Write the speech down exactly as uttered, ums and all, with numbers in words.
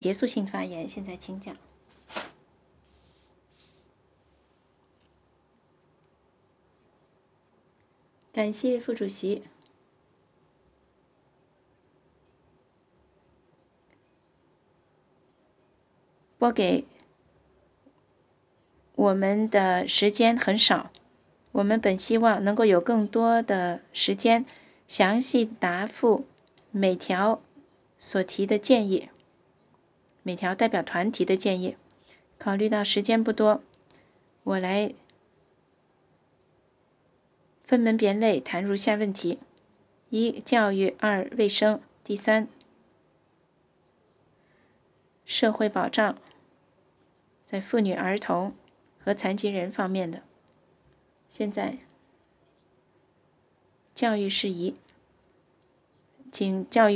结束性发言，现在请讲。感谢副主席。拨给我们的时间很少，我们本希望能够有更多的时间详细答复每条所提的建议，每条代表团提的建议。考虑到时间不多，我来分门别类谈如下问题：一、教育；二、卫生；第三，社会保障，在妇女、儿童和残疾人方面的。现在，教育事宜，请教育